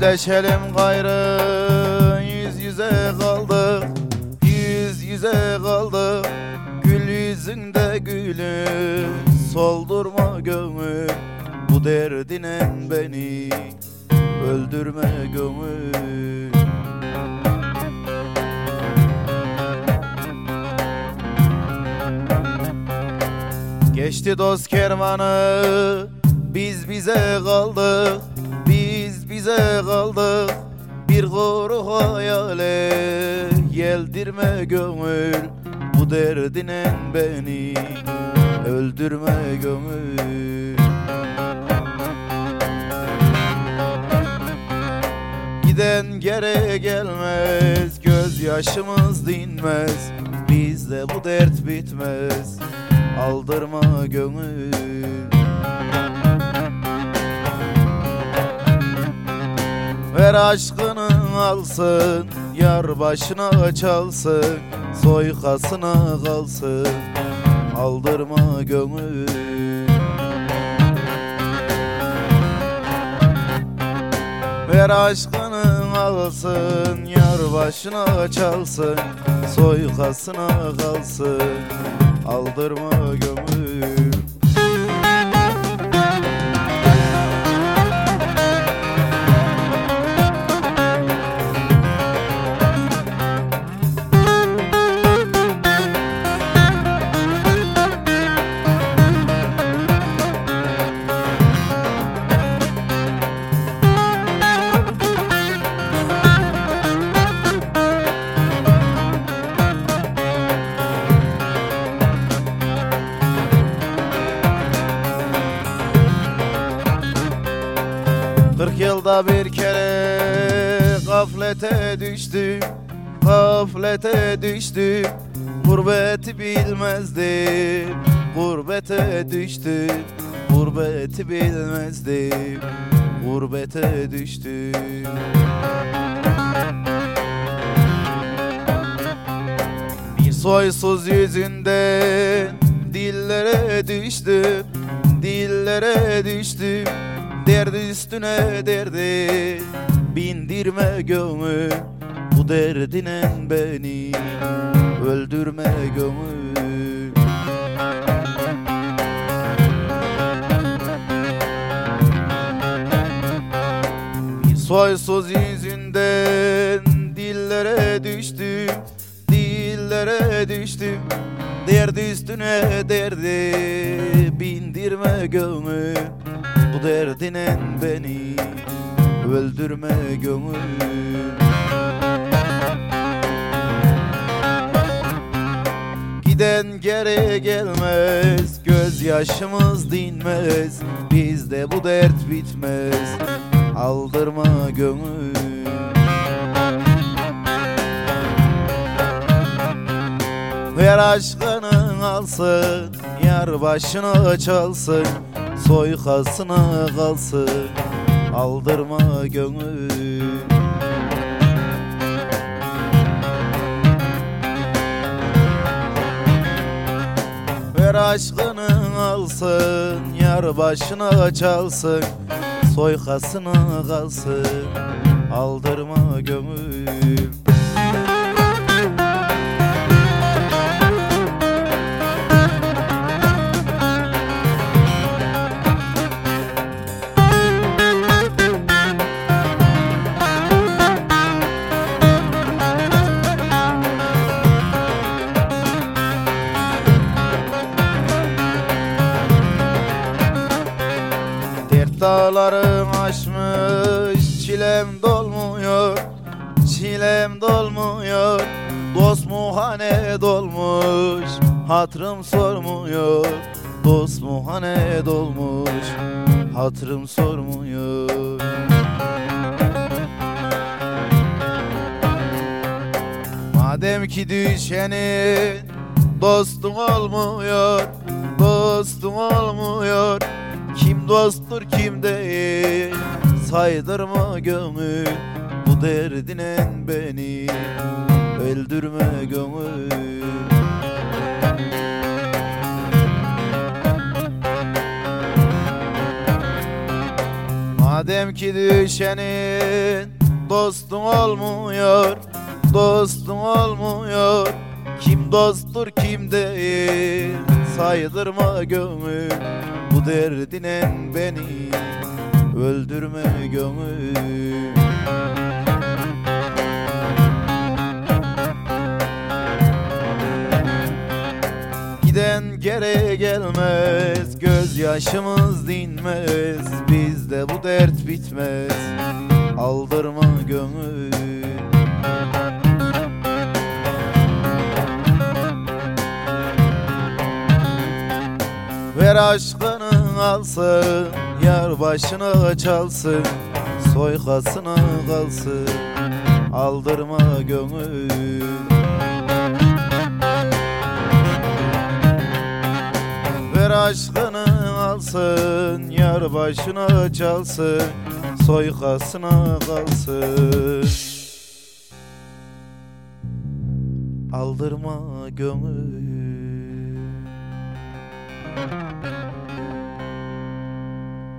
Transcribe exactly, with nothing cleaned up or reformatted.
Dertleşelim gayrı, yüz yüze kaldık, yüz yüze kaldık. Gül yüzünde gülüm, soldurma gönül, bu derdine beni öldürme gönül. Geçti dost kervanı, biz bize kaldık, biz bize kaldık. Bir kuru hayale yeldirme gönül, bu derdine beni öldürme gönül. Giden geri gelmez, gözyaşımız dinmez, bizde bu dert bitmez, aldırma gönül. Ver aşkını alsın, yar başına çalsın, soykasına kalsın, aldırma gönül. Ver aşkını alsın, yar başına çalsın, soykasına kalsın, aldırma gönül. Kırk yılda bir kere gaflete düştüm, gaflete düştüm. Gurbeti bilmezdim, gurbete düştüm, gurbeti bilmezdim, gurbete düştüm. Bir soysuz yüzünden dillere düştüm, dillere düştüm. Derdi üstüne derdi bindirme gönül, bu derdine beni öldürme gönül. Bir soysuz yüzünden dillere düştüm, dillere düştüm. Derdi üstüne derdi bindirme gönül, bu derdine beni öldürme gönül. Giden geri gelmez, gözyaşımız dinmez, bizde bu dert bitmez, aldırma gönül. Ver aşkını alsın, yar başına çalsın, soykasına kalsın, aldırma gönül. Ver aşkını alsın, yar başına çalsın, soykasına kalsın, aldırma gönül. Dağlarım aşmış, çilem dolmuyor, çilem dolmuyor. Dost mu hane dolmuş, hatırım sormuyor. Dost mu hane dolmuş, hatırım sormuyor. Madem ki düşenin dostun olmuyor, dostun olmuyor. Kim dosttur kim değil, saydırma gönül, bu derdine beni öldürme gönül. Madem ki düşenin dostun olmuyor, dostun olmuyor, kim dosttur kim değil, saydırma gönül, bu derdinen beni öldürme gönül. Giden geri gelmez, gözyaşımız dinmez, bizde bu dert bitmez, aldırma gönül. Ver aşkını alsın, yar başına çalsın, soykasına kalsın, aldırma gönül. Ver aşkını alsın, yar başına çalsın, soykasına kalsın, aldırma gönül.